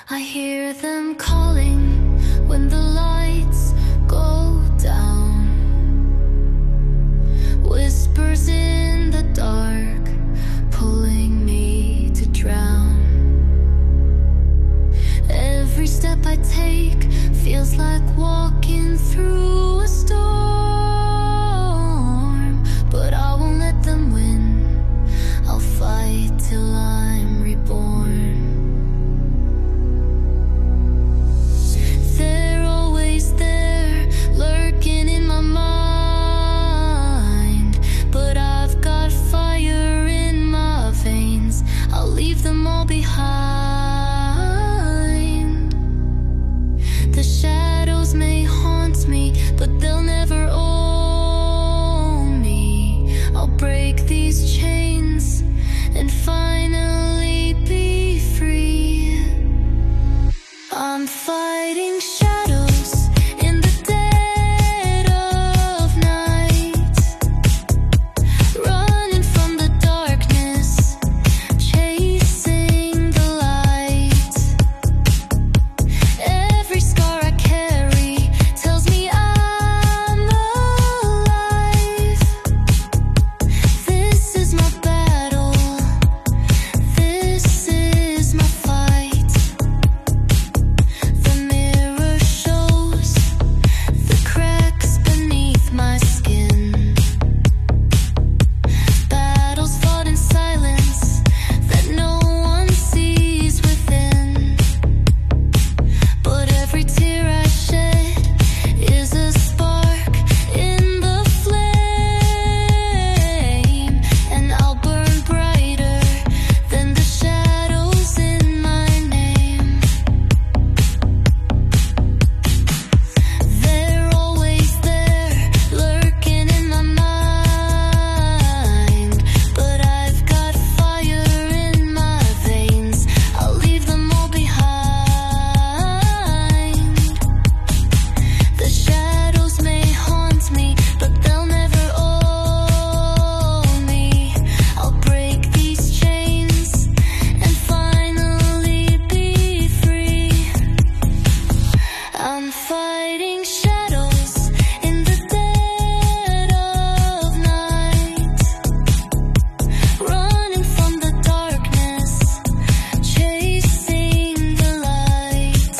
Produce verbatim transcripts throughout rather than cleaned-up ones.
I hear them calling when the lights go down. Whispers in the dark, pulling me to drown. Every step I take feels like walking through a storm, but I won't let them win. I'll fight till I'm reborn. They're always there, lurking in my mind, but I've got fire in my veins. I'll leave them all behind. The shadows may haunt me, but they'll never own me. I'll break these chains and finally be free. I'm fighting shadows in the dead of night, running from the darkness, chasing the light. Every scar I carry tells me I'm alive. This is my battle, this is my fight. The mirror shows the cracks beneath my skin. Battles fought in silence that no one sees within. But every tear I shed is a spark in the flame, and I'll burn brighter than the shadows in my name. They're always there, lurking in my mind, but I've got fire in my veins. I'll leave them all behind. The shadows may haunt me, but they'll never own me. I'll break these chains and finally be free. I'm fighting shadows in the dead of night, running from the darkness, chasing the light.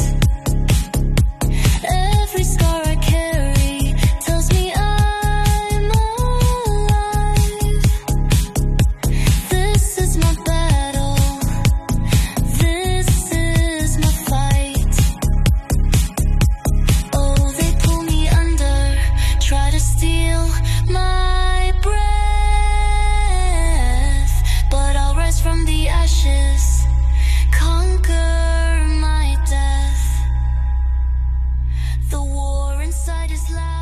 Every scar I carry tells me I'm alive. This is my battle, this is my fight. Oh, they pull me under, try to steal my breath, but I'll rise from the ashes, conquer my death. The war inside is loud.